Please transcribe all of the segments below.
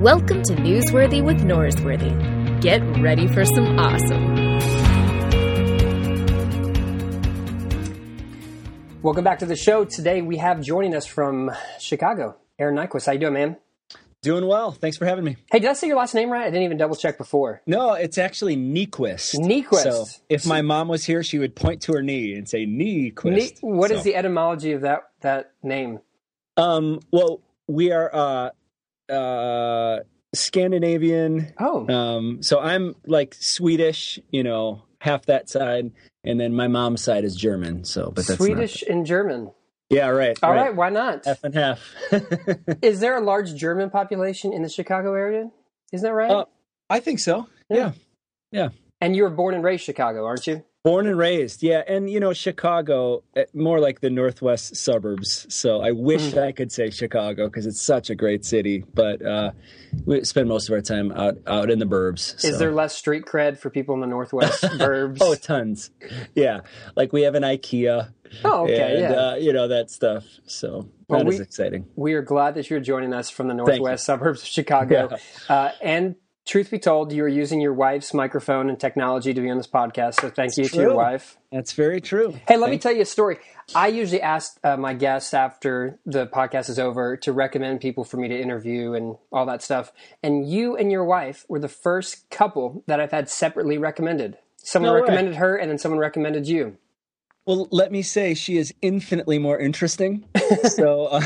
Welcome to Newsworthy with Norsworthy. Get ready for some awesome. Welcome back to the show. Today we have joining us from Chicago, Aaron Nyquist. How you doing, man? Doing well. Thanks for having me. Hey, did I say your last name right? I didn't even double check before. No, it's actually Nyquist. Nyquist. So if my mom was here, she would point to her knee and say Nyquist. What is the etymology of that name? Well, we are Scandinavian. Oh. So I'm like Swedish, half that side, and then my mom's side is German. So, but that's Swedish and German. Yeah, right. All right, why not? Half and half. Is there a large German population in the Chicago area? Isn't that right? I think so. Yeah. And you were born and raised Chicago, aren't you? Born and raised, yeah. And, Chicago, more like the northwest suburbs. So I wish I could say Chicago because it's such a great city. But we spend most of our time out in the burbs. So. Is there less street cred for people in the northwest burbs? Oh, tons. Yeah. Like we have an IKEA. Oh, okay, and, that stuff. So that is exciting. We are glad that you're joining us from the northwest suburbs of Chicago. Yeah. And truth be told, you are using your wife's microphone and technology to be on this podcast. So thank you to your wife. That's very true. Hey, let me tell you a story. I usually ask my guests after the podcast is over to recommend people for me to interview and all that stuff. And you and your wife were the first couple that I've had separately recommended. Someone recommended her and then someone recommended you. Well, let me say she is infinitely more interesting. So,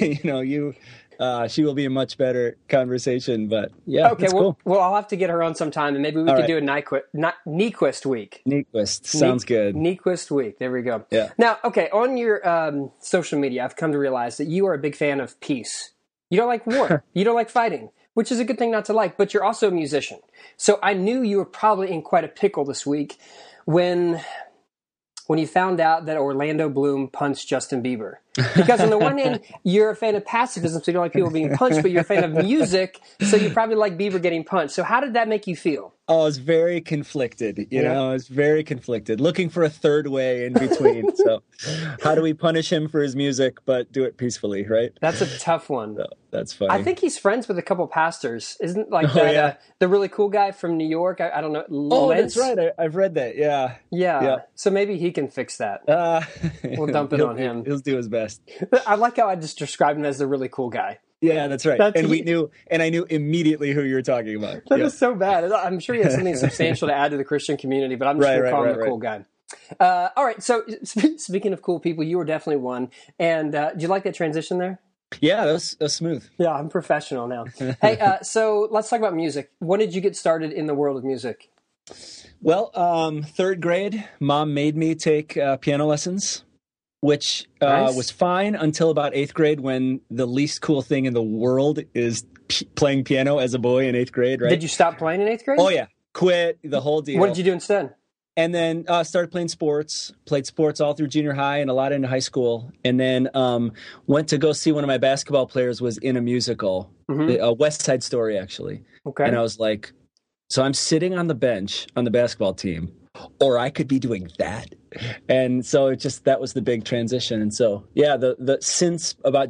she will be a much better conversation. But yeah, okay. Cool. Well, I'll have to get her on sometime, and maybe we could do a Nyquist week. Nyquist sounds good. Nyquist week. There we go. Yeah. Now, okay, on your social media, I've come to realize that you are a big fan of peace. You don't like war. You don't like fighting, which is a good thing not to like. But you're also a musician, so I knew you were probably in quite a pickle this week when you found out that Orlando Bloom punched Justin Bieber. Because on the one hand, you're a fan of pacifism, so you don't like people being punched, but you're a fan of music, so you probably like Bieber getting punched. So how did that make you feel? Oh, I was very conflicted. I was very conflicted, looking for a third way in between. So how do we punish him for his music, but do it peacefully, right? That's a tough one. So, that's funny. I think he's friends with a couple pastors. Isn't the really cool guy from New York? I don't know. Oh, Lentz? That's right. I've read that. Yeah. So maybe he can fix that. We'll dump it on him. He'll do his best. I like how I just described him as the really cool guy. Yeah, that's right. I knew immediately who you were talking about. That is so bad. I'm sure he has something substantial to add to the Christian community, but I'm just going to call him the cool guy. All right. So speaking of cool people, you were definitely one. And do you like that transition there? Yeah, that was smooth. Yeah, I'm professional now. Hey, so let's talk about music. When did you get started in the world of music? Well, third grade, Mom made me take piano lessons, which was fine until about eighth grade, when the least cool thing in the world is playing piano as a boy in eighth grade, right? Did you stop playing in eighth grade? Oh, yeah. Quit, the whole deal. What did you do instead? And then started playing sports, played sports all through junior high and a lot into high school. And then went to go see one of my basketball players was in a musical, a West Side Story, actually. Okay. And I was like, so I'm sitting on the bench on the basketball team, or I could be doing that. And so that was the big transition. And so, yeah, since about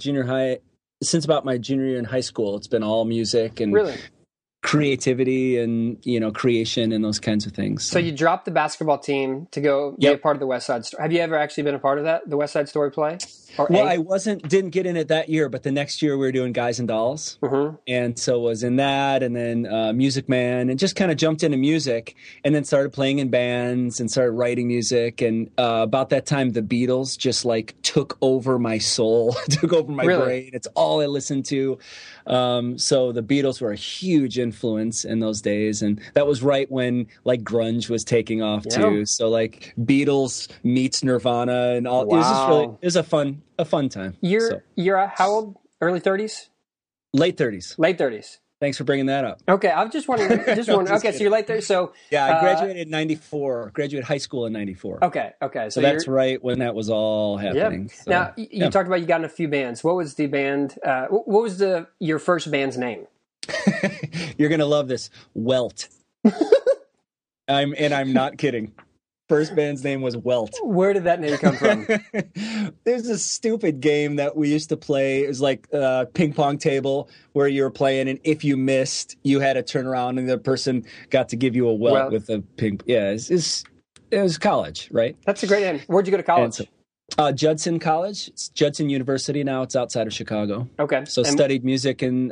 my junior year in high school, it's been all music and creativity and, creation and those kinds of things. So you dropped the basketball team to go be a part of the West Side Story. Have you ever actually been a part of that, the West Side Story play? I didn't get in it that year, but the next year we were doing Guys and Dolls. And so was in that, and then Music Man, and just kind of jumped into music, and then started playing in bands and started writing music. And about that time, the Beatles just took over my soul, took over my brain. It's all I listened to. So the Beatles were a huge influence in those days, and that was right when grunge was taking off too. So Beatles meets Nirvana and all. Wow. It was a fun time. You're how old? Early 30s? Late 30s. Late 30s. Thanks for bringing that up. Okay, I was just wondering. Okay, so you're late 30s. So yeah, I graduated in '94. Graduated high school in '94. Okay. So that's right when that was all happening. Yeah. So, now you talked about you got in a few bands. What was the band? What was your first band's name? You're gonna love this. Welt. I'm not kidding. first band's name was Welt. Where did that name come from? There's a stupid game that we used to play. It was like a ping pong table where you were playing, and if you missed, you had to turn around, and the person got to give you a welt with a ping. Yeah, it was college, right? That's a great name. Where'd you go to college? Judson College. It's Judson University now. It's outside of Chicago. Okay. So studied music and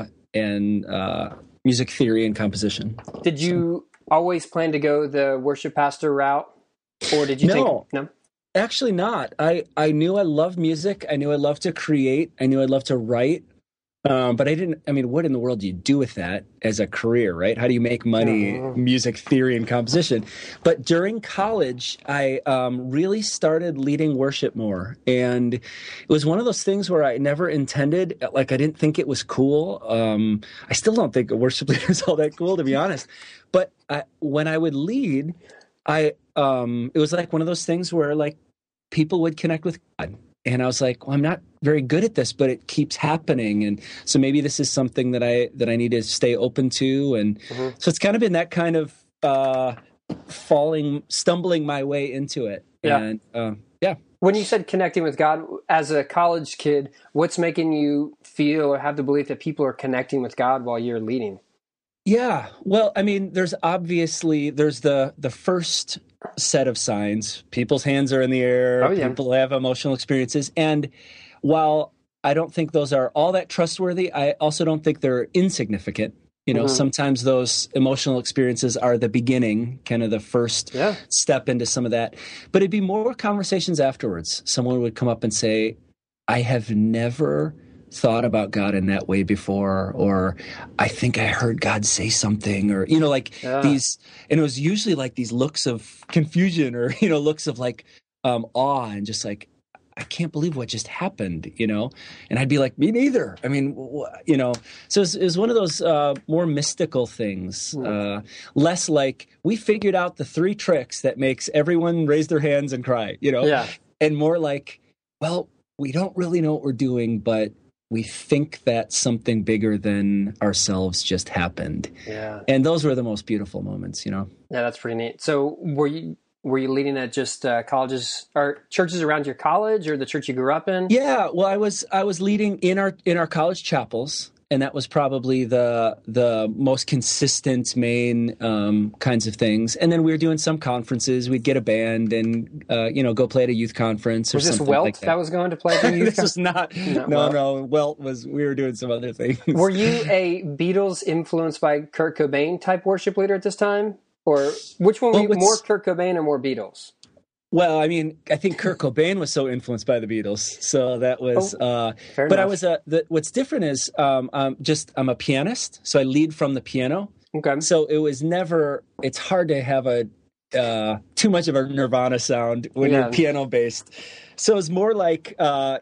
music theory and composition. Did you always plan to go the worship pastor route, or did you No, actually not. I knew I loved music. I knew I loved to create. I knew I loved to write. But I didn't. I mean, what in the world do you do with that as a career, right? How do you make money? Music theory and composition. But during college, I really started leading worship more, and it was one of those things where I never intended. Like, I didn't think it was cool. I still don't think a worship leader is all that cool, to be honest. But when I would lead, it was like one of those things where like people would connect with God. And I was like, well, I'm not very good at this, but it keeps happening. And so maybe this is something that I need to stay open to. And so it's kind of been that kind of stumbling my way into it. Yeah. And When you said connecting with God as a college kid, what's making you feel or have the belief that people are connecting with God while you're leading? Yeah. Well, I mean, there's the first set of signs. People's hands are in the air. Oh, yeah. People have emotional experiences. And while I don't think those are all that trustworthy, I also don't think they're insignificant. You know, sometimes those emotional experiences are the beginning, kind of the first step into some of that. But it'd be more conversations afterwards. Someone would come up and say, I have never thought about God in that way before, or I think I heard God say something, or, you know, like these, and it was usually like these looks of confusion or, you know, looks of like awe and just like, I can't believe what just happened, you know? And I'd be like, me neither. I mean, you know, so it was one of those more mystical things, less like we figured out the 3 tricks that makes everyone raise their hands and cry, you know? And more like, well, we don't really know what we're doing, but we think that something bigger than ourselves just happened. Yeah. And those were the most beautiful moments, you know? Yeah, that's pretty neat. So were you leading at just colleges or churches around your college or the church you grew up in? Yeah, well, I was leading in our college chapels, and that was probably the most consistent main kinds of things. And then we were doing some conferences. We'd get a band and go play at a youth conference or something like that. Was this Welt that was going to play at the youth conference? This was not. No. Welt was. We were doing some other things. Were you a Beatles influenced by Kurt Cobain type worship leader at this time? Or which one were you, more Kurt Cobain or more Beatles? Well, I mean, I think Kurt Cobain was so influenced by the Beatles, so that was. Fair enough. I was what's different is I'm a pianist, so I lead from the piano. Okay. So it was never. It's hard to have a too much of a Nirvana sound when you're piano based. So it's more like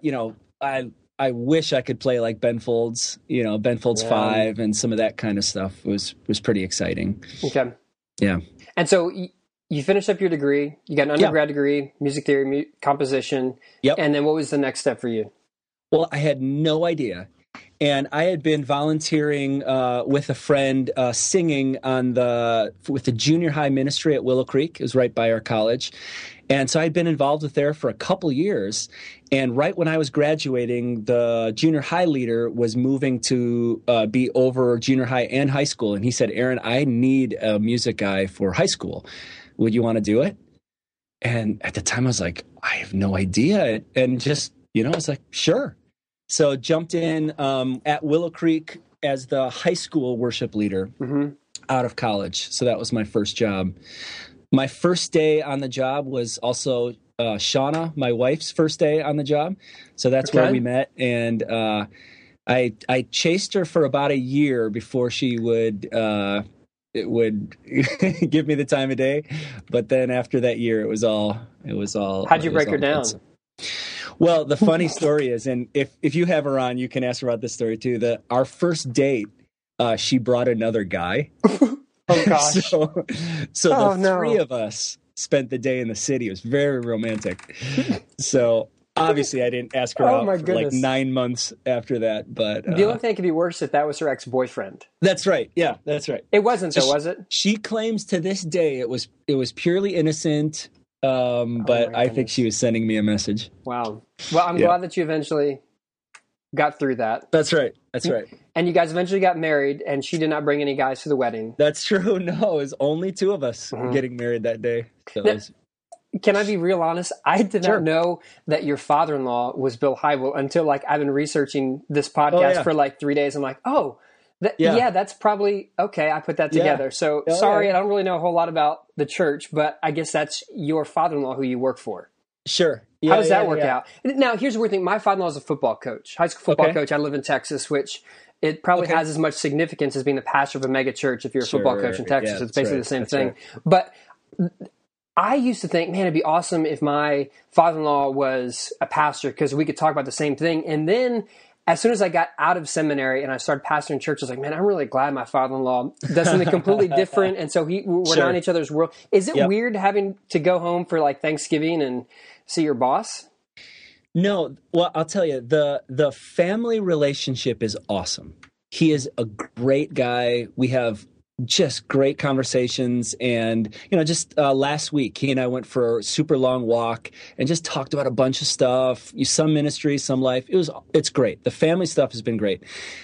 I wish I could play like Ben Folds, Ben Folds 5 and some of that kind of stuff was pretty exciting. Okay. Yeah. And so you finished up your degree. You got an undergrad degree, music theory, composition. Yep. And then what was the next step for you? Well, I had no idea. And I had been volunteering with a friend singing with the junior high ministry at Willow Creek. It was right by our college. And so I'd been involved with there for a couple years. And right when I was graduating, the junior high leader was moving to be over junior high and high school. And he said, Aaron, I need a music guy for high school. Would you want to do it? And at the time I was like, I have no idea. And just, I was like, sure. So jumped in at Willow Creek as the high school worship leader out of college. So that was my first job. My first day on the job was also Shauna, my wife's first day on the job. So that's where we met. And I chased her for about a year before she would give me the time of day. But then after that year, it was all. How'd you break her down? Well, the funny story is, and if you have her on, you can ask her about this story too. Our first date, she brought another guy. Oh gosh! So the three of us spent the day in the city. It was very romantic. So Obviously, I didn't ask her Oh, out my for goodness. like 9 months after that. But The only thing that could be worse if that was her ex-boyfriend. that's right. Yeah, that's right. It wasn't, So though, was it? She claims to this day it was purely innocent. But my I think goodness. she was sending me a message. Wow. Well, I'm Yeah. glad that you eventually got through that. That's right. That's right. And you guys eventually got married, and she did not bring any guys to the wedding. That's true. No, it was only 2 of us getting married that day. So Now- it was, Can I be real honest? I did Sure. not know that your father-in-law was Bill Hybel until like I've been researching this podcast yeah. for like 3 days. I'm like, oh, Yeah. yeah, that's probably okay. I put that Yeah. together. So Oh, sorry, yeah. I don't really know a whole lot about the church, but I guess that's your father-in-law who you work for. sure. How does that Yeah, work yeah. out? Now, here's the weird thing. My father-in-law is a football coach, high school football Okay. coach. I live in Texas, which it probably Okay. has as much significance as being the pastor of a mega church if you're a football Sure. coach in Texas. Yeah, It's basically that's the same right. thing. That's But I used to think, man, it'd be awesome if my father-in-law was a pastor because we could talk about the same thing. And then as soon as I got out of seminary and I started pastoring churches, like, man, I'm really glad my father-in-law does something completely different. And so we're Sure. not in each other's world. Is it Yep. weird having to go home for like Thanksgiving and see your boss? No, well, I'll tell you, the family relationship is awesome. He is a great guy. We have just great conversations, and just last week he and I went for a super long walk and just talked about a bunch of stuff, some ministry, some life. It's great. The family stuff has been great.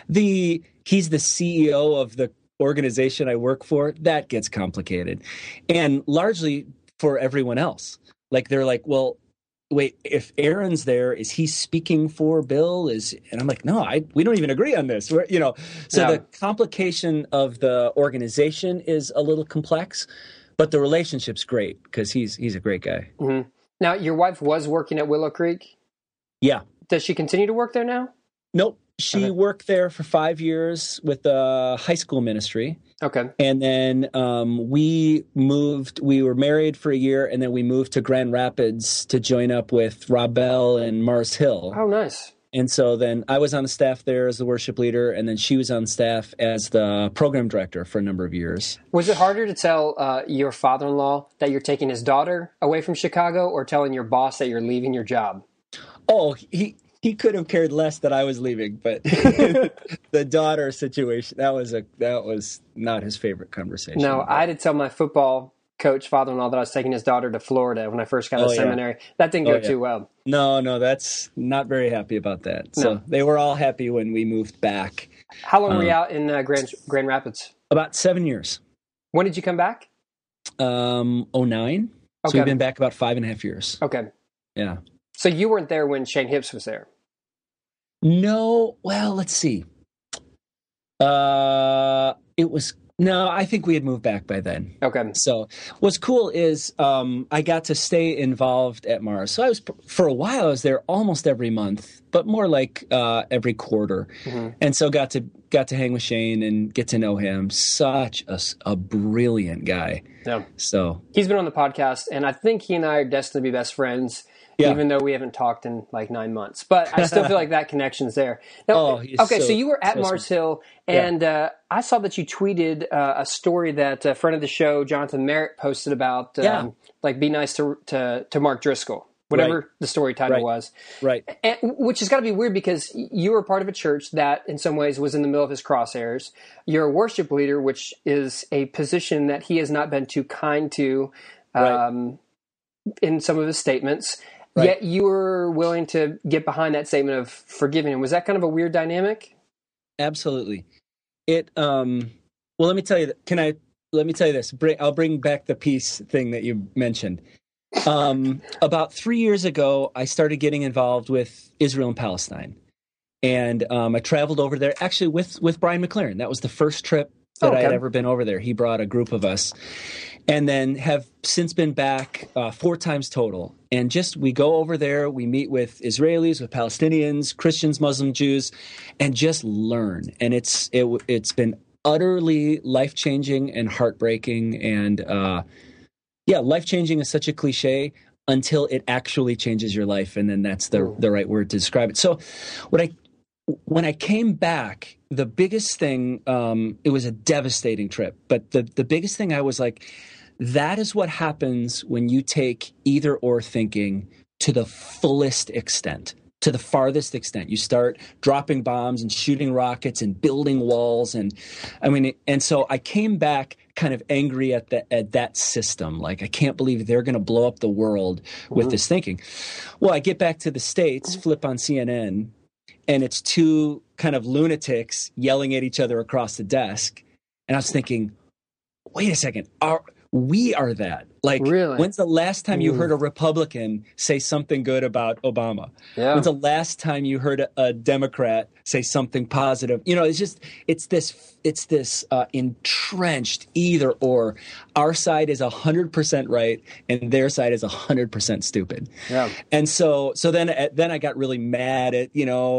He's the CEO of the organization I work for. That gets complicated, and largely for everyone else. Like they're like, well, wait, if Aaron's there, is he speaking for Bill? And I'm like, no, we don't even agree on this. So Yeah. the complication of the organization is a little complex, but the relationship's great because he's a great guy. Mm-hmm. Now, your wife was working at Willow Creek. Yeah. Does she continue to work there now? Nope. She worked there for 5 years with the high school ministry. Okay. And then we were married for a year, and then we moved to Grand Rapids to join up with Rob Bell and Mars Hill. Oh, nice. And so then I was on the staff there as the worship leader, and then she was on staff as the program director for a number of years. Was it harder to tell your father-in-law that you're taking his daughter away from Chicago or telling your boss that you're leaving your job? Oh, he could have cared less that I was leaving, but the daughter situation, that was not his favorite conversation. No, I had to tell my football coach father-in-law that I was taking his daughter to Florida when I first got out of seminary. That didn't go too well. No, that's not very happy about that. So they were all happy when we moved back. How long were you out in Grand Rapids? About 7 years. When did you come back? 2009. Okay. So we've been back about 5.5 years. Okay. Yeah. So you weren't there when Shane Hips was there? No, well, let's see. I think we had moved back by then. Okay. So what's cool is I got to stay involved at Mars. So for a while, I was there almost every month, but more like every quarter. Mm-hmm. And so got to hang with Shane and get to know him. Such a brilliant guy. Yeah. So he's been on the podcast, and I think he and I are destined to be best friends. Yeah. Even though we haven't talked in like 9 months, but I still feel like that connection's there. Now, so you were at Mars Hill, and I saw that you tweeted a story that a friend of the show, Jonathan Merritt, posted about like be nice to Mark Driscoll, whatever the story title was. Right. And, which has got to be weird because you were part of a church that in some ways was in the middle of his crosshairs. You're a worship leader, which is a position that he has not been too kind to in some of his statements. Right. Yet you were willing to get behind that statement of forgiving him. Was that kind of a weird dynamic? Absolutely. Well, let me tell you. Let me tell you this. I'll bring back the peace thing that you mentioned. About 3 years ago, I started getting involved with Israel and Palestine, and I traveled over there actually with Brian McLaren. That was the first trip that I had ever been over there. He brought a group of us. And then have since been back 4 times total. And we go over there, we meet with Israelis, with Palestinians, Christians, Muslim, Jews, and just learn. And it's been utterly life-changing and heartbreaking. And life-changing is such a cliche until it actually changes your life. And then that's the right word to describe it. So when I came back, the biggest thing, it was a devastating trip. But the biggest thing I was like, that is what happens when you take either or thinking to the fullest extent, to the farthest extent. You start dropping bombs and shooting rockets and building walls. And so I came back kind of angry at that system. Like, I can't believe they're going to blow up the world with this thinking. Well, I get back to the States, flip on CNN, and it's two kind of lunatics yelling at each other across the desk. And I was thinking, wait a second, we are that. Like, really? When's the last time you heard a Republican say something good about Obama? Yeah. When's the last time you heard a Democrat say something positive? It's this entrenched either or. Our side is 100% right, and their side is 100% stupid. Yeah. And so then I got really mad at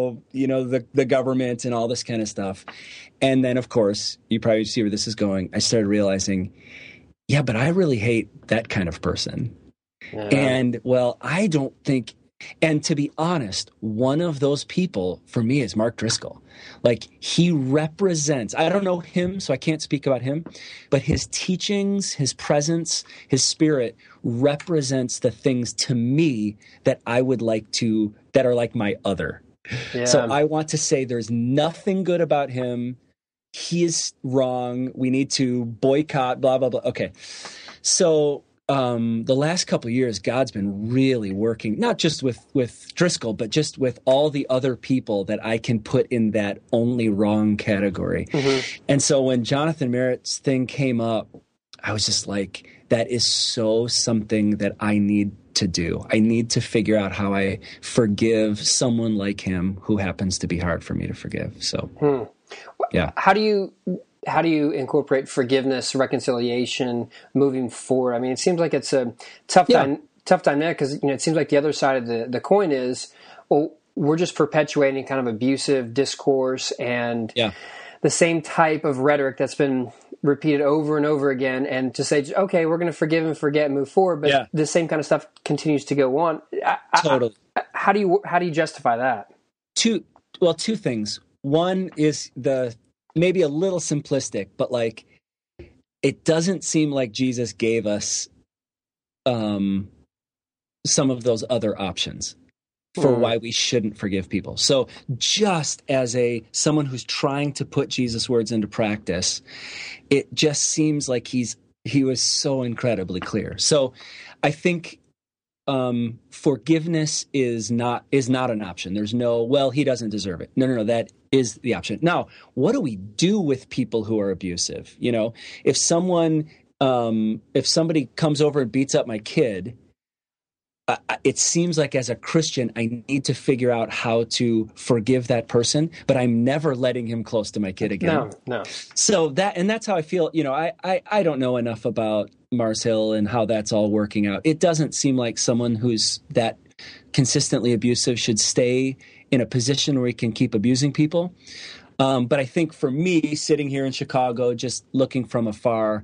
the government and all this kind of stuff. And then, of course, you probably see where this is going. I started realizing, yeah, but I really hate that kind of person. Yeah. And, well, I don't think, and to be honest, one of those people for me is Mark Driscoll. Like, he represents, I don't know him, so I can't speak about him, but his teachings, his presence, his spirit represents the things to me that I would like to, that are like my other. Yeah. So I want to say there's nothing good about him. He is wrong. We need to boycott, blah, blah, blah. Okay. So the last couple of years, God's been really working, not just with Driscoll, but just with all the other people that I can put in that only wrong category. Mm-hmm. And so when Jonathan Merritt's thing came up, I was just like, that is so something that I need to do. I need to figure out how I forgive someone like him who happens to be hard for me to forgive. So, yeah. How do you incorporate forgiveness, reconciliation, moving forward? I mean, it seems like it's a tough dynamic because it seems like the other side of the coin is, well, we're just perpetuating kind of abusive discourse and the same type of rhetoric that's been repeated over and over again, and to say, okay, we're going to forgive and forget and move forward, but the same kind of stuff continues to go on. Totally. How do you justify that? Two things. One is maybe a little simplistic, but like, it doesn't seem like Jesus gave us some of those other options for why we shouldn't forgive people. So just as someone who's trying to put Jesus' words into practice, it just seems like he was so incredibly clear. So I think forgiveness is not an option. There's no, well, he doesn't deserve it. No, that is the option. Now, what do we do with people who are abusive? If somebody comes over and beats up my kid, it seems like as a Christian, I need to figure out how to forgive that person, but I'm never letting him close to my kid again. No. So that's how I feel. I don't know enough about Mars Hill and how that's all working out. It doesn't seem like someone who's that consistently abusive should stay in a position where he can keep abusing people. But I think for me, sitting here in Chicago, just looking from afar,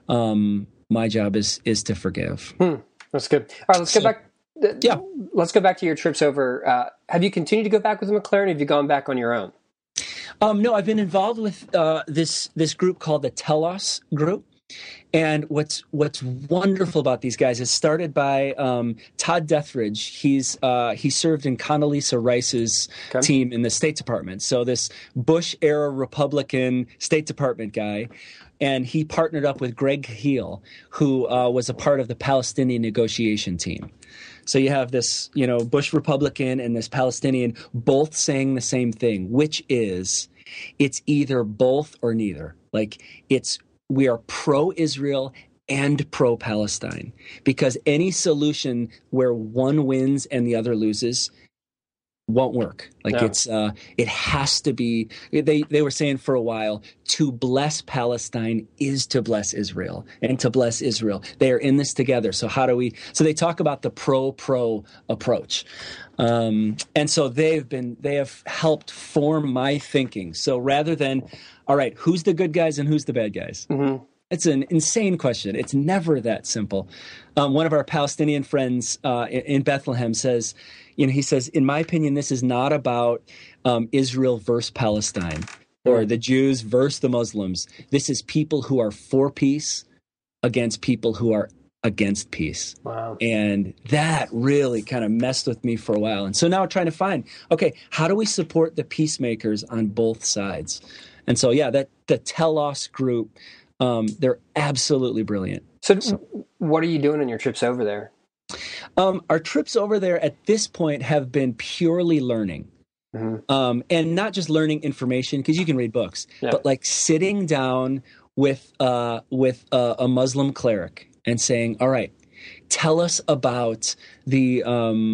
my job is to forgive. That's good. All right, let's get back. Let's go back to your trips over. Have you continued to go back with McLaren? Or have you gone back on your own? No, I've been involved with this group called the Telos Group. And what's wonderful about these guys is started by Todd Dethridge. He served in Condoleezza Rice's team in the State Department. So this Bush-era Republican State Department guy. And he partnered up with Greg Heel, who was a part of the Palestinian negotiation team. So you have this, Bush Republican and this Palestinian both saying the same thing, which is it's either both or neither. Like we are pro-Israel and pro-Palestine, because any solution where one wins and the other loses won't work. It has to be, they were saying for a while, to bless Palestine is to bless Israel, and to bless Israel. They are in this together. So so they talk about the pro approach. And so they have helped form my thinking. So rather than, all right, who's the good guys and who's the bad guys? Mm-hmm. It's an insane question. It's never that simple. One of our Palestinian friends in Bethlehem says, he says, in my opinion, this is not about Israel versus Palestine or the Jews versus the Muslims. This is people who are for peace against people who are against peace. Wow. And that really kind of messed with me for a while. And so now we're trying to find, okay, how do we support the peacemakers on both sides? And so, the Telos group, they're absolutely brilliant. So what are you doing on your trips over there? Our trips over there at this point have been purely learning. Mm-hmm. And not just learning information, because you can read books, but like sitting down with a Muslim cleric and saying, all right, tell us about the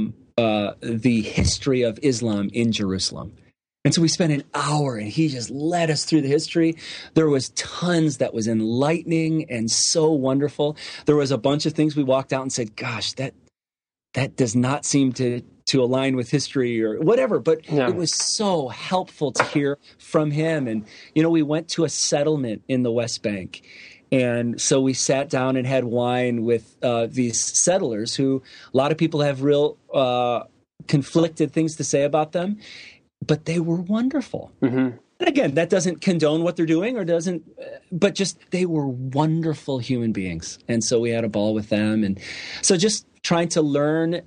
history of Islam in Jerusalem. And so we spent an hour and he just led us through the history. There was tons that was enlightening and so wonderful. There was a bunch of things we walked out and said, gosh, that does not seem to align with history or whatever. But it was so helpful to hear from him. And, we went to a settlement in the West Bank. And so we sat down and had wine with these settlers who a lot of people have real conflicted things to say about them, but they were wonderful. Mm-hmm. And again, that doesn't condone what they're doing but just they were wonderful human beings. And so we had a ball with them. And so just trying to learn.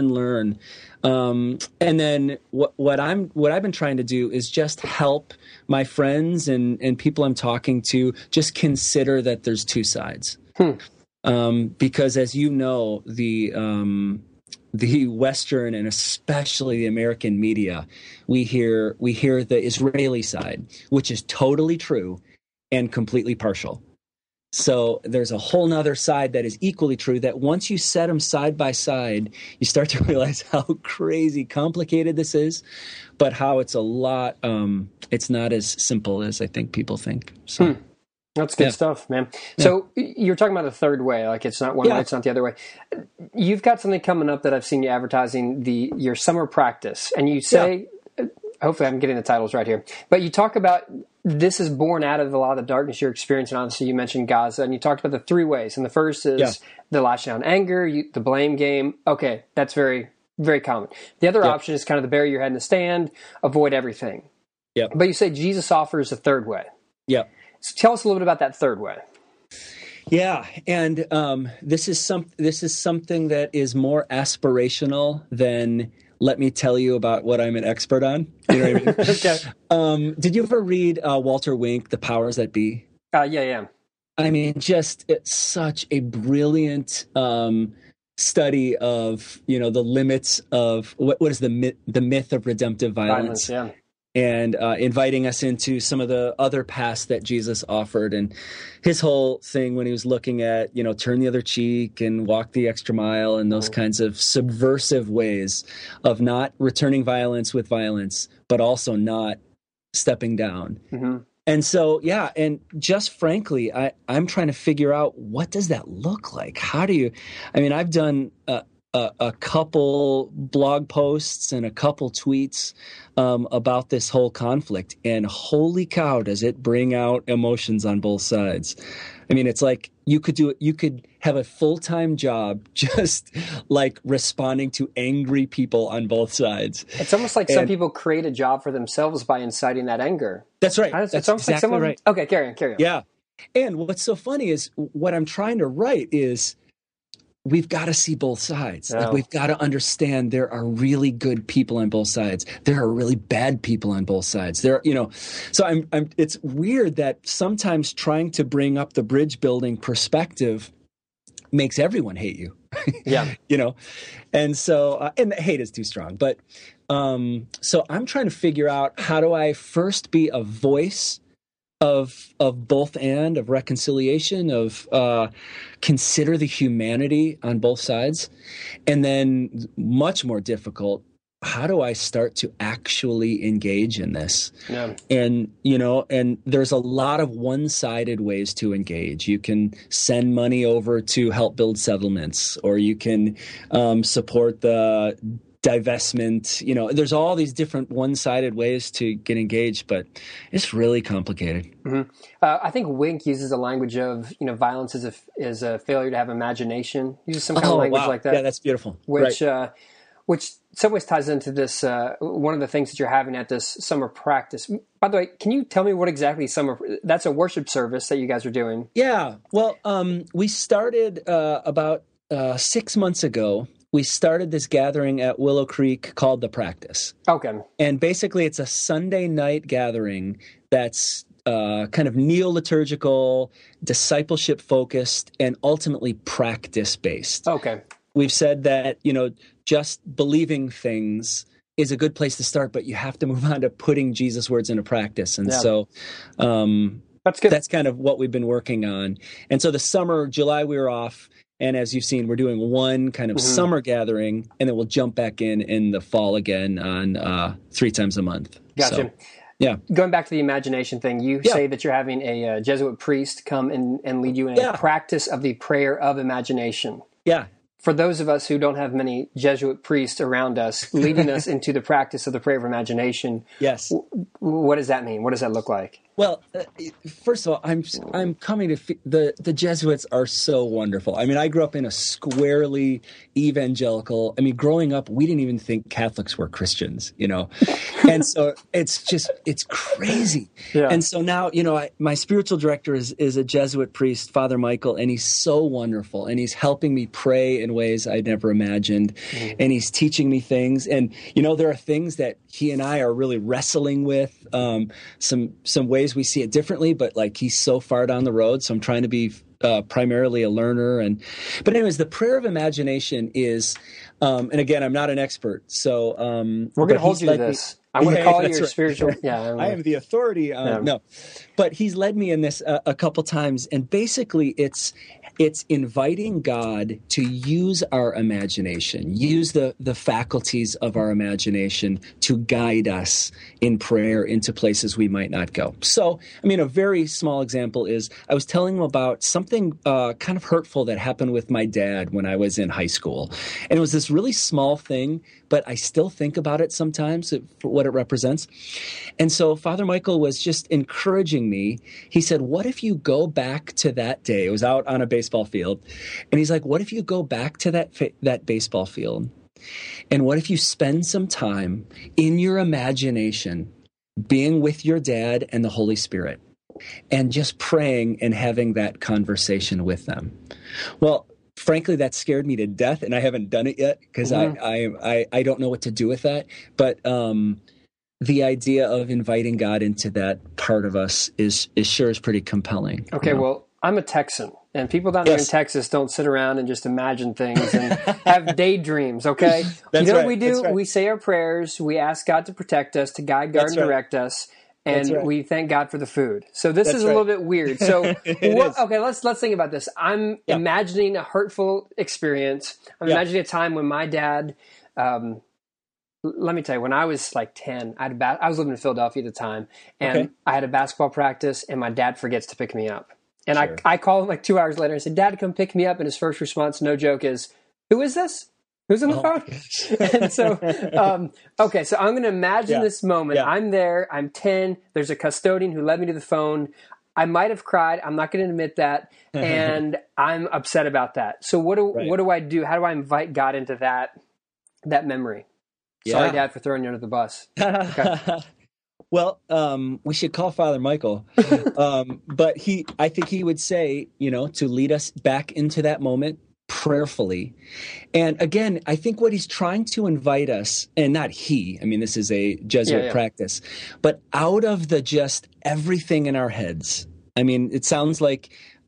And then what I've been trying to do is just help my friends and people I'm talking to just consider that there's two sides. Because as you know, the Western and especially the American media, we hear the Israeli side, which is totally true and completely partial. So there's a whole nother side that is equally true, that once you set them side by side, you start to realize how crazy complicated this is, but how it's a lot, it's not as simple as I think people think. So. That's good stuff, man. So you're talking about the third way, like it's not one way, it's not the other way. You've got something coming up that I've seen you advertising, your summer practice, and you say, hopefully I'm getting the titles right here, but you talk about this is born out of a lot of the darkness you're experiencing. Obviously, you mentioned Gaza, and you talked about the three ways. And the first is the lashing out anger, the blame game. Okay, that's very, very common. The other option is kind of the bury your head in the sand, avoid everything. Yep. But you say Jesus offers a third way. Yep. So tell us a little bit about that third way. Yeah, and this is something that is more aspirational than let me tell you about what I'm an expert on. You know what I mean? Okay. Did you ever read Walter Wink, The Powers That Be? Yeah. I mean, it's such a brilliant study of the limits of what is the myth of redemptive violence. And inviting us into some of the other paths that Jesus offered. And his whole thing when he was looking at, turn the other cheek and walk the extra mile and those kinds of subversive ways of not returning violence with violence, but also not stepping down. Mm-hmm. And so, and just frankly, I'm trying to figure out, what does that look like? I've done a couple blog posts and a couple tweets about this whole conflict, and holy cow, does it bring out emotions on both sides. I mean, it's like you could have a full-time job just like responding to angry people on both sides. It's almost like some people create a job for themselves by inciting that anger. That's right. It's almost exactly like right. Okay, carry on. Yeah. And what's so funny is what I'm trying to write is, we've got to see both sides. Like, we've got to understand there are really good people on both sides. There are really bad people on both sides. So it's weird that sometimes trying to bring up the bridge building perspective makes everyone hate you. Yeah. And so, and hate is too strong, but, so I'm trying to figure out, how do I first be a voice of both of reconciliation, of consider the humanity on both sides, and then much more difficult, how do I start to actually engage in this? Yeah. And and there's a lot of one-sided ways to engage. You can send money over to help build settlements, or you can support the divestment. There's all these different one-sided ways to get engaged, but it's really complicated. Mm-hmm. I think Wink uses a language of, violence is a failure to have imagination. Uses some kind of language like that. Yeah, that's beautiful. Which some ways ties into this, one of the things that you're having at this summer practice. By the way, can you tell me what exactly that's a worship service that you guys are doing? Yeah. Well, we started about 6 months ago. We started this gathering at Willow Creek called The Practice. Okay. And basically it's a Sunday night gathering that's kind of neo-liturgical, discipleship-focused, and ultimately practice-based. Okay. We've said that, just believing things is a good place to start, but you have to move on to putting Jesus' words into practice. And so that's good. That's kind of what we've been working on. And so the summer, July, we were off. And as you've seen, we're doing one kind of summer gathering, and then we'll jump back in the fall again on 3 times a month. Gotcha. So, yeah. Going back to the imagination thing, you say that you're having a Jesuit priest come and lead you in a practice of the prayer of imagination. Yeah. For those of us who don't have many Jesuit priests around us, leading us into the practice of the prayer of imagination. Yes. What does that mean? What does that look like? Well, first of all, I'm coming to the Jesuits are so wonderful. I mean, I grew up in a squarely evangelical. I mean, growing up, we didn't even think Catholics were Christians, and so it's crazy. Yeah. And so now, my spiritual director is a Jesuit priest, Father Michael, and he's so wonderful, and he's helping me pray in ways I'd never imagined, and he's teaching me things, and there are things that he and I are really wrestling with, some ways we see it differently, but he's so far down the road. So I'm trying to be primarily a learner. But anyways, the prayer of imagination is, and again, I'm not an expert. So we're going to hold you to this. I'm going to call you your spiritual. Yeah, I am the authority. No, but he's led me in this a couple times, and basically, it's inviting God to use our imagination, use the faculties of our imagination to guide us in prayer into places we might not go. So, a very small example is I was telling him about something kind of hurtful that happened with my dad when I was in high school, and it was this really small thing, but I still think about it sometimes for what it represents. And so Father Michael was just encouraging me. He said, what if you go back to that day? It was out on a baseball field. And he's like, what if you go back to that baseball field? And what if you spend some time in your imagination being with your dad and the Holy Spirit and just praying and having that conversation with them? Well, frankly, that scared me to death, and I haven't done it yet because I don't know what to do with that. But the idea of inviting God into that part of us is pretty compelling. Okay, well, I'm a Texan, and people down there in Texas don't sit around and just imagine things and have daydreams, okay? That's what we do? Right. We say our prayers, we ask God to protect us, to guide, guard, and direct us, and we thank God for the food. So this is a little bit weird. So, okay, let's think about this. I'm imagining a hurtful experience. I'm imagining a time when my dad... let me tell you, when I was 10, I was living in Philadelphia at the time, and I had a basketball practice, and my dad forgets to pick me up. And I called him 2 hours later and said, Dad, come pick me up. And his first response, no joke, is, who is this? Who's on the phone? And so, so I'm going to imagine this moment. Yeah. I'm there. I'm 10. There's a custodian who led me to the phone. I might have cried. I'm not going to admit that. And I'm upset about that. So what do I do? How do I invite God into that memory? Sorry, Dad, for throwing you under the bus. Okay. Well, we should call Father Michael. But I think he would say, to lead us back into that moment prayerfully. And again, I think what he's trying to invite us, and not this is a Jesuit practice, but out of the just everything in our heads. It sounds like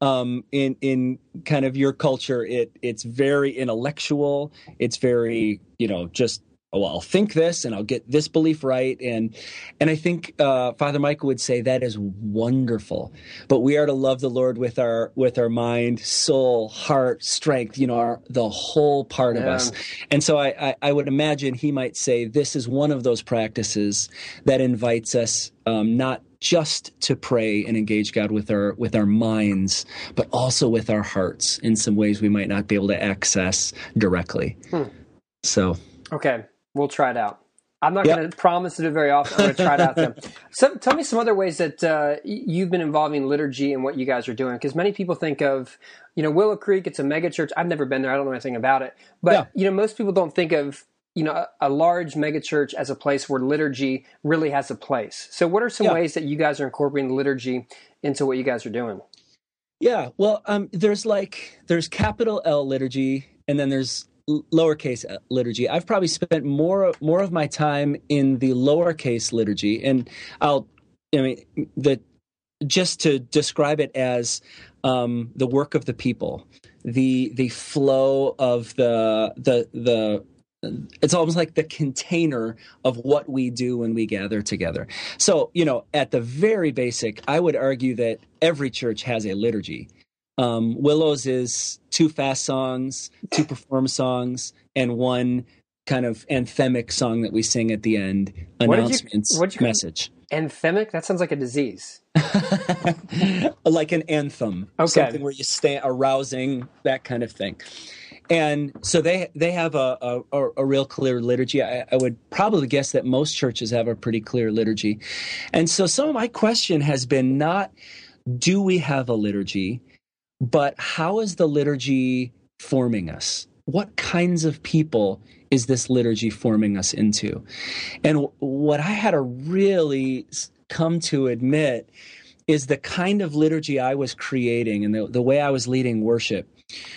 in kind of your culture, it's very intellectual. It's very, just, I'll think this and I'll get this belief right. And I think Father Michael would say that is wonderful. But we are to love the Lord with our mind, soul, heart, strength, the whole part of us. And so I would imagine he might say this is one of those practices that invites us not just to pray and engage God with our minds, but also with our hearts in some ways we might not be able to access directly. So okay. We'll try it out. I'm not going to promise to do it very often. I'm going to try it out then. So tell me some other ways that you've been involving liturgy in what you guys are doing. Because many people think of, Willow Creek, it's a mega church. I've never been there. I don't know anything about it. But, most people don't think of a large megachurch as a place where liturgy really has a place. So what are some ways that you guys are incorporating the liturgy into what you guys are doing? Yeah, well, there's capital L liturgy, and then there's lowercase liturgy. I've probably spent more of my time in the lowercase liturgy, and just to describe it as the work of the people, the flow of the it's almost like the container of what we do when we gather together. So, at the very basic, I would argue that every church has a liturgy. Willows is 2 fast songs, 2 perform songs, and 1 kind of anthemic song that we sing at the end, announcements, message. Anthemic? That sounds like a disease. Like an anthem. Okay. Something where you stay arousing, that kind of thing. And so they have a real clear liturgy. I would probably guess that most churches have a pretty clear liturgy. And so some of my question has been not, do we have a liturgy, but how is the liturgy forming us? What kinds of people is this liturgy forming us into? And what I had to really come to admit is the kind of liturgy I was creating and the way I was leading worship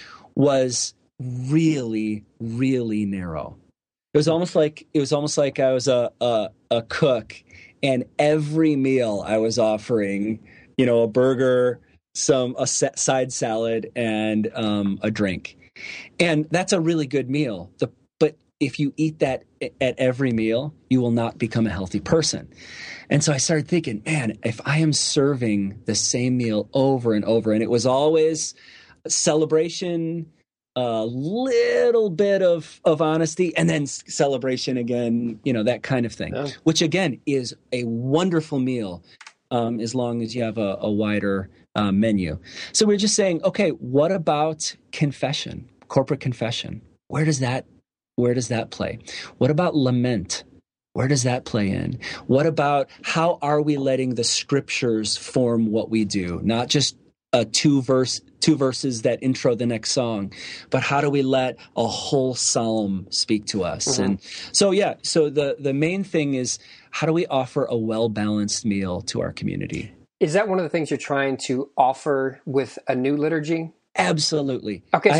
was really, really narrow. It was almost like I was a cook, and every meal I was offering, a burger, a side salad, and a drink. And that's a really good meal. But if you eat that at every meal, you will not become a healthy person. And so I started thinking, man, if I am serving the same meal over and over, and it was always celebration, a little bit of honesty, and then celebration again, that kind of thing, which again is a wonderful meal as long as you have a wider menu. So we're just saying, okay, what about confession, corporate confession? Where does that play? What about lament? Where does that play in? What about how are we letting the scriptures form what we do? Not just two verses that intro the next song, but how do we let a whole psalm speak to us? Mm-hmm. And so the main thing is, how do we offer a well-balanced meal to our community? Is that one of the things you're trying to offer with a new liturgy? Absolutely. Okay.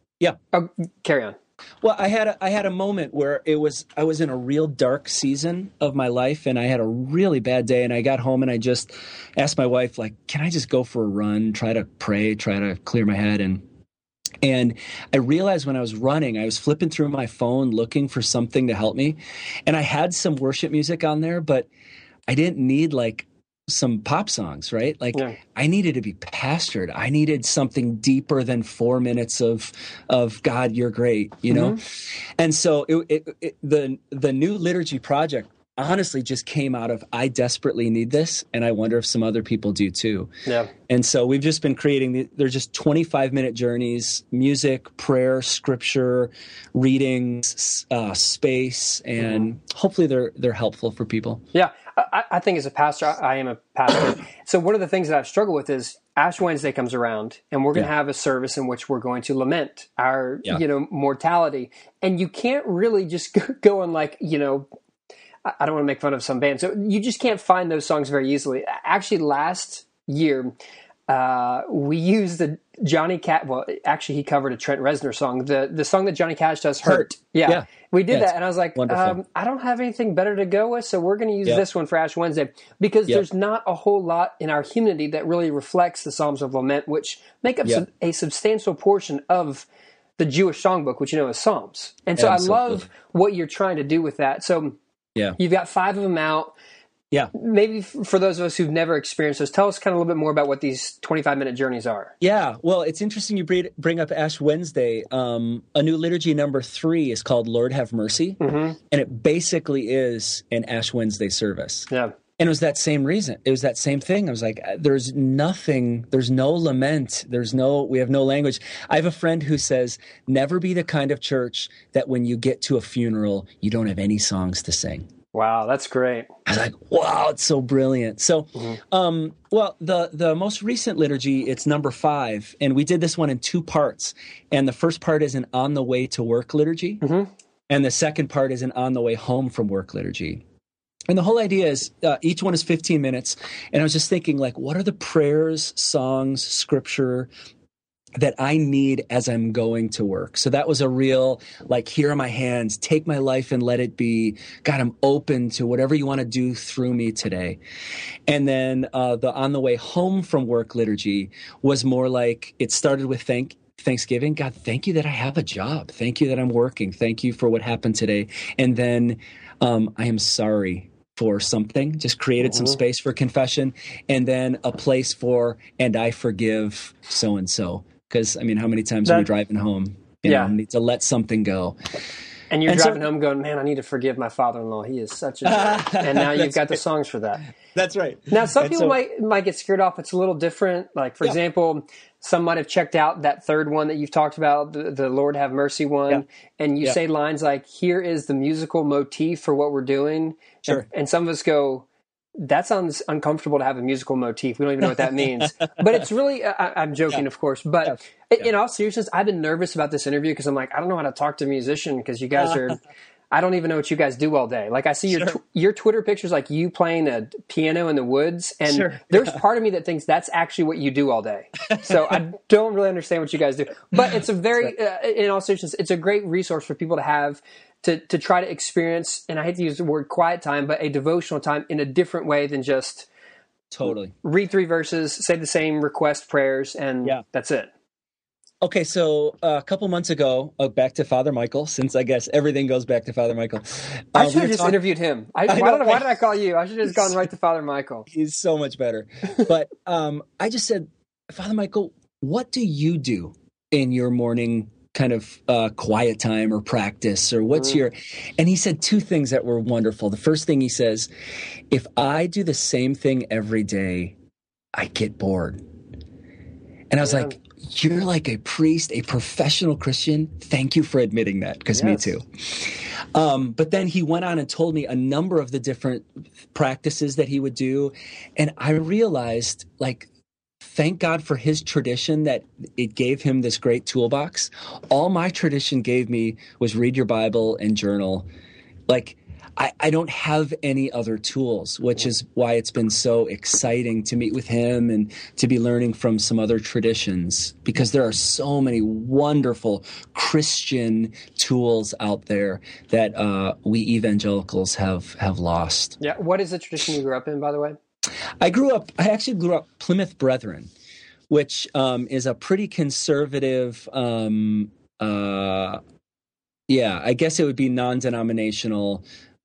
Carry on. Well, I had a moment where I was in a real dark season of my life, and I had a really bad day, and I got home and I just asked my wife, like, can I just go for a run, try to pray, try to clear my head? And I realized when I was running, I was flipping through my phone looking for something to help me, and I had some worship music on there, but I didn't need like some pop songs, right? I needed to be pastored. I needed something deeper than 4 minutes of God, you're great, know? And so the new liturgy project honestly just came out of, I desperately need this, and I wonder if some other people do too. Yeah. And so we've just been creating, they're just 25-minute journeys, music, prayer, scripture, readings, space, and hopefully they're helpful for people. Yeah. I think as a pastor, I am a pastor. So one of the things that I've struggled with is Ash Wednesday comes around, and we're going to have a service in which we're going to lament our, mortality. And you can't really just go and I don't want to make fun of some band. So you just can't find those songs very easily. Actually, last year, we used the Johnny Cash. Well, actually, he covered a Trent Reznor song. The song that Johnny Cash does, "Hurt." Yeah. We did that, and I was like, I don't have anything better to go with, so we're going to use this one for Ash Wednesday, because there's not a whole lot in our hymnody that really reflects the Psalms of Lament, which make up a substantial portion of the Jewish songbook, which is Psalms. And so Absolutely. I love what you're trying to do with that. So you've got 5 of them out. Yeah. Maybe for those of us who've never experienced those, tell us kind of a little bit more about what these 25-minute journeys are. Yeah. Well, it's interesting you bring up Ash Wednesday. A new liturgy number 3 is called Lord Have Mercy. Mm-hmm. And it basically is an Ash Wednesday service. Yeah. And it was that same reason. It was that same thing. I was like, there's no lament. We have no language. I have a friend who says, never be the kind of church that when you get to a funeral, you don't have any songs to sing. Wow, that's great. I was like, wow, it's so brilliant. So, the most recent liturgy, it's number 5, and we did this one in 2 parts. And the first part is an on the way to work liturgy. Mm-hmm. And the second part is an on the way home from work liturgy. And the whole idea is each one is 15 minutes. And I was just thinking, like, what are the prayers, songs, scripture that I need as I'm going to work? So that was a real, like, here are my hands, take my life and let it be. God, I'm open to whatever you want to do through me today. And then the on the way home from work liturgy was more like, it started with Thanksgiving. God, thank you that I have a job. Thank you that I'm working. Thank you for what happened today. And then I am sorry for something, just created some space for confession, and then a place for, and I forgive so-and-so. Because, I mean, how many times are we driving home? You know, need to let something go. And you're driving home going, man, I need to forgive my father-in-law. He is such a jerk. And now you've got the songs for that. That's right. Now, some people might get scared off. It's a little different. Like, for example, some might have checked out that third one that you've talked about, the Lord Have Mercy one. And you say lines like, here is the musical motif for what we're doing. Sure. And some of us go, that sounds uncomfortable to have a musical motif. We don't even know what that means. But it's really, I'm joking, of course. But in all seriousness, I've been nervous about this interview because I'm like, I don't know how to talk to a musician because you guys are, I don't even know what you guys do all day. Like, I see your Twitter pictures, like you playing a piano in the woods. And there's part of me that thinks that's actually what you do all day. So I don't really understand what you guys do. But it's a very, in all seriousness, it's a great resource for people to have to try to experience, and I hate to use the word quiet time, but a devotional time in a different way than just read 3 verses, say the same request prayers, and that's it. Okay, so a couple months ago, back to Father Michael, since I guess everything goes back to Father Michael. I should have just interviewed him. Why did I call you? I should have just gone right to Father Michael. He's so much better. But I just said, Father Michael, what do you do in your morning kind of quiet time or practice, or what's your, and he said 2 things that were wonderful. The first thing he says, if I do the same thing every day, I get bored. And I was like, you're like a priest, a professional Christian. Thank you for admitting that, because me too. But then he went on and told me a number of the different practices that he would do. And I realized, like, thank God for his tradition that it gave him this great toolbox. All my tradition gave me was read your Bible and journal. Like, I don't have any other tools, which is why it's been so exciting to meet with him and to be learning from some other traditions, because there are so many wonderful Christian tools out there that we evangelicals have lost. Yeah. What is the tradition you grew up in, by the way? I actually grew up Plymouth Brethren, which is a pretty conservative, I guess it would be non-denominational,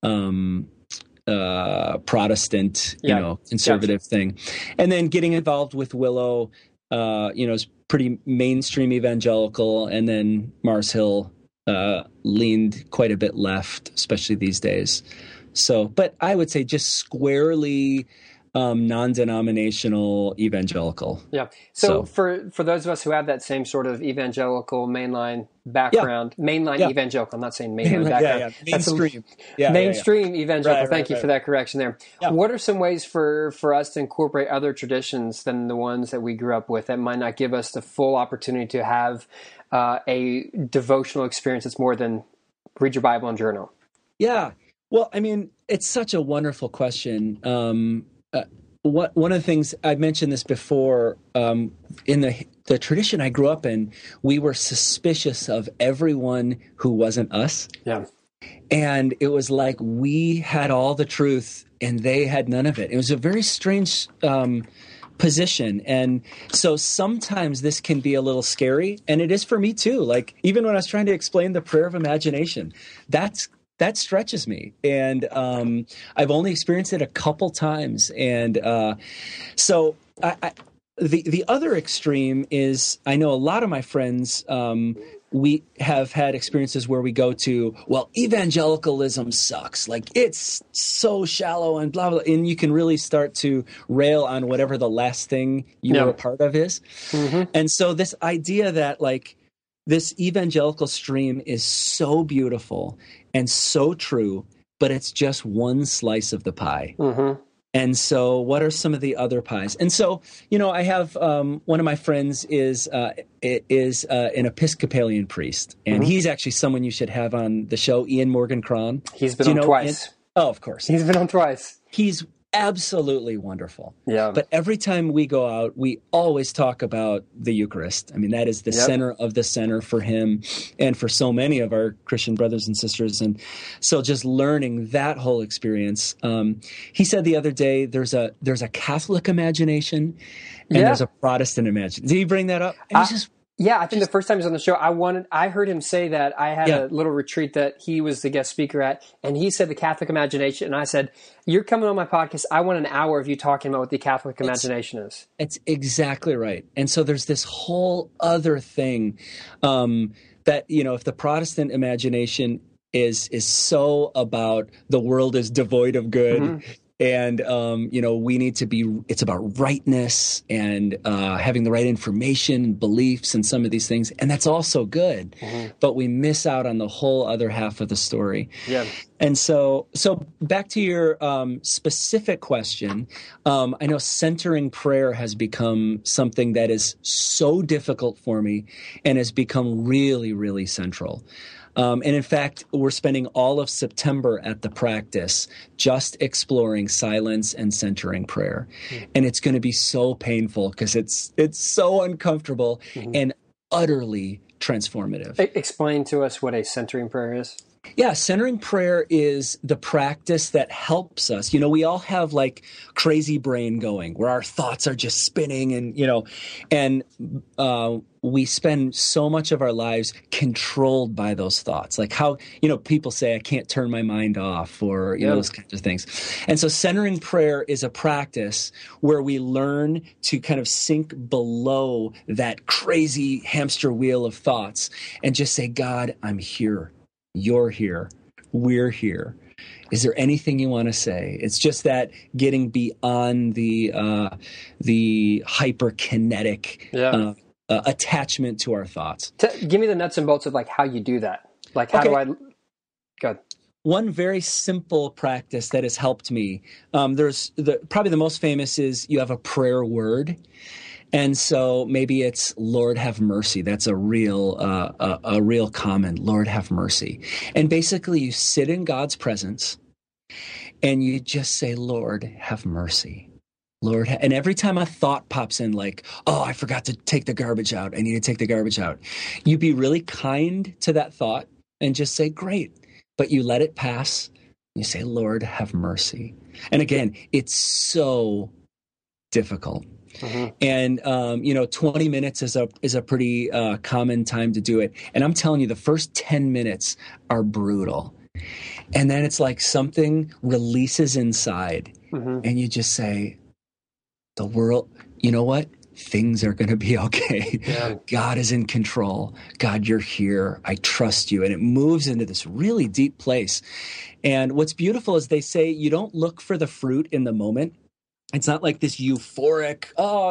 Protestant, conservative thing. And then getting involved with Willow, is pretty mainstream evangelical. And then Mars Hill leaned quite a bit left, especially these days. So, but I would say just squarely non-denominational evangelical. Yeah. So for those of us who have that same sort of evangelical mainline background, evangelical, I'm not saying mainline background. Mainstream. Mainstream evangelical. Thank you for that correction there. Yeah. What are some ways for us to incorporate other traditions than the ones that we grew up with that might not give us the full opportunity to have a devotional experience that's more than read your Bible and journal? Yeah. Well, I mean, it's such a wonderful question. One of the things, I've mentioned this before, in the tradition I grew up in, we were suspicious of everyone who wasn't us. Yeah. And it was like we had all the truth and they had none of it. It was a very strange position. And so sometimes this can be a little scary, and it is for me too. Like, even when I was trying to explain the prayer of imagination, that stretches me. And I've only experienced it a couple times. And so the other extreme is, I know a lot of my friends, we have had experiences where we go to, well, evangelicalism sucks. Like, it's so shallow and blah, blah, and you can really start to rail on whatever the last thing you were a part of is. Mm-hmm. And so this idea that, like, this evangelical stream is so beautiful and so true, but it's just one slice of the pie. Mm-hmm. And so, what are some of the other pies? And so, I have one of my friends is an Episcopalian priest, and he's actually someone you should have on the show, Ian Morgan Cron. He's been on twice. Oh, of course. He's been on twice. He's absolutely wonderful. Yeah. But every time we go out, we always talk about the Eucharist. I mean, that is the center of the center for him and for so many of our Christian brothers and sisters. And so just learning that whole experience. He said the other day, there's a Catholic imagination and there's a Protestant imagination. Did he bring that up? It was just... Yeah, I think the first time he was on the show, I heard him say that I had a little retreat that he was the guest speaker at, and he said the Catholic imagination, and I said, you're coming on my podcast, I want an hour of you talking about what the Catholic imagination is. It's exactly right. And so there's this whole other thing that, if the Protestant imagination is so about the world is devoid of good, and, we need to be, it's about rightness and having the right information and beliefs and some of these things. And that's also good, but we miss out on the whole other half of the story. Yeah. And so back to your specific question, I know centering prayer has become something that is so difficult for me and has become really, really central. And in fact, we're spending all of September at the practice just exploring silence and centering prayer. And it's going to be so painful because it's so uncomfortable and utterly transformative. Explain to us what a centering prayer is. Yeah, centering prayer is the practice that helps us. We all have like crazy brain going where our thoughts are just spinning and we spend so much of our lives controlled by those thoughts. Like how, people say, I can't turn my mind off or, those kinds of things. And so centering prayer is a practice where we learn to kind of sink below that crazy hamster wheel of thoughts and just say, God, I'm here. You're here. We're here. Is there anything you want to say? It's just that getting beyond the hyperkinetic attachment to our thoughts. Give me the nuts and bolts of like how you do that. Like how do I go? One very simple practice that has helped me. There's probably the most famous is you have a prayer word. And so maybe it's Lord have mercy. That's a real common Lord have mercy. And basically you sit in God's presence and you just say, Lord have mercy. Lord, and every time a thought pops in like, oh, I forgot to take the garbage out. I need to take the garbage out. You be really kind to that thought and just say, great. But you let it pass. You say, Lord have mercy. And again, it's so difficult. And, 20 minutes is a pretty common time to do it. And I'm telling you, the first 10 minutes are brutal. And then it's like something releases inside and you just say, the world, you know what? Things are going to be okay. Yeah. God is in control. God, you're here. I trust you. And it moves into this really deep place. And what's beautiful is they say you don't look for the fruit in the moment. It's not like this euphoric,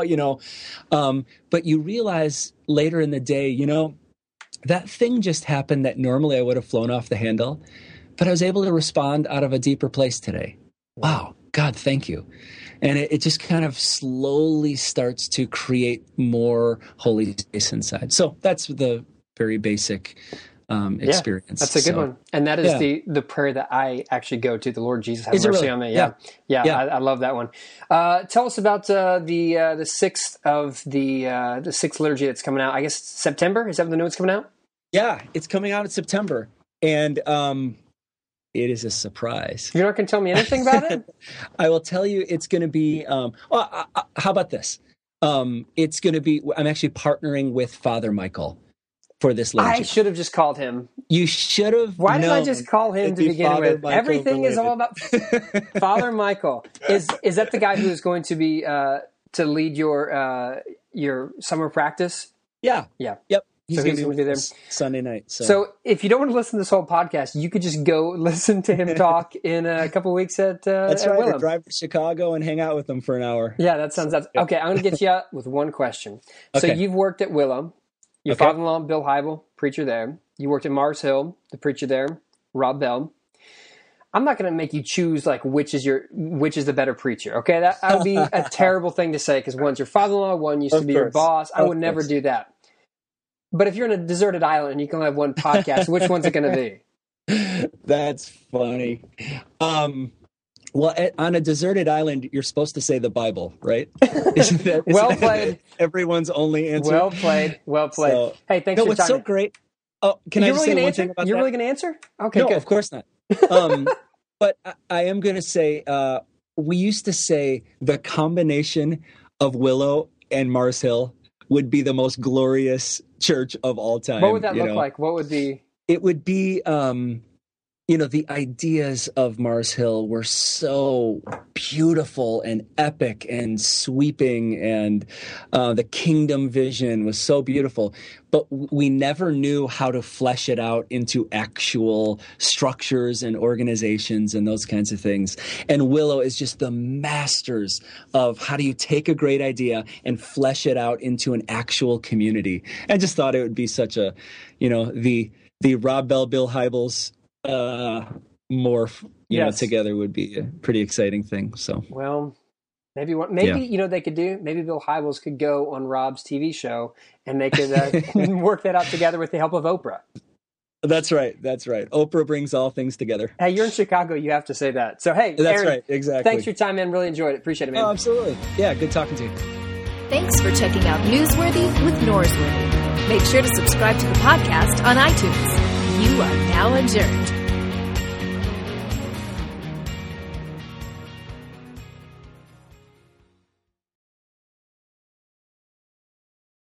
but you realize later in the day, that thing just happened that normally I would have flown off the handle, but I was able to respond out of a deeper place today. Wow, God, thank you. And it just kind of slowly starts to create more holy space inside. So that's the very basic experience. That's a good one. And that is the prayer that I actually go to. The Lord Jesus have mercy on me. Yeah. I love that one. Tell us about the sixth of the sixth liturgy that's coming out. I guess September. Is that when the note's coming out? Yeah, it's coming out in September, and it is a surprise. You're not going to tell me anything about it? I will tell you. It's going to be. How about this? It's going to be. I'm actually partnering with Father Michael for this liturgy. I should have just called him. You should have. Why did I just call him to begin with? Michael Everything related. is all about Father Michael. Is that the guy who is going to be to lead your summer practice? Yeah. Yep. He's going to be there Sunday night. So if you don't want to listen to this whole podcast, you could just go listen to him talk in a couple of weeks at That's right. Willem. Drive to Chicago and hang out with them for an hour. Yeah, that sounds okay. I'm going to get you out with one question. So you've worked at Willem. Your father-in-law, Bill Hybel, preacher there. You worked at Mars Hill, the preacher there, Rob Bell. I'm not going to make you choose like which is the better preacher. Okay, that would be a terrible thing to say because one's your father-in-law, one used to be your boss. I would never do that. But if you're in a deserted island and you can only have one podcast, which one's it going to be? That's funny. Well, on a deserted island, you're supposed to say the Bible, right? Isn't Well played. Everyone's only answer. Well played. So, hey, thanks for your time. No, what's so great. Oh, can I just say one thing about that? You're really going to answer? Okay, no, good. Of course not. But I am going to say, we used to say the combination of Willow and Mars Hill would be the most glorious church of all time. What would that look like? What would be? It would be, the ideas of Mars Hill were so beautiful and epic and sweeping, and the kingdom vision was so beautiful. But we never knew how to flesh it out into actual structures and organizations and those kinds of things. And Willow is just the masters of how do you take a great idea and flesh it out into an actual community. I just thought it would be such a, the Rob Bell, Bill Hybels morph, together would be a pretty exciting thing. So, well, maybe they could do. Maybe Bill Hybels could go on Rob's TV show, and they could work that out together with the help of Oprah. That's right. Oprah brings all things together. Hey, you're in Chicago. You have to say that. So, hey, that's Aaron, right. Exactly. Thanks for your time, man. Really enjoyed it. Appreciate it, man. Oh, absolutely. Yeah, good talking to you. Thanks for checking out Newsworthy with Norsworthy. Make sure to subscribe to the podcast on iTunes. You are now adjourned.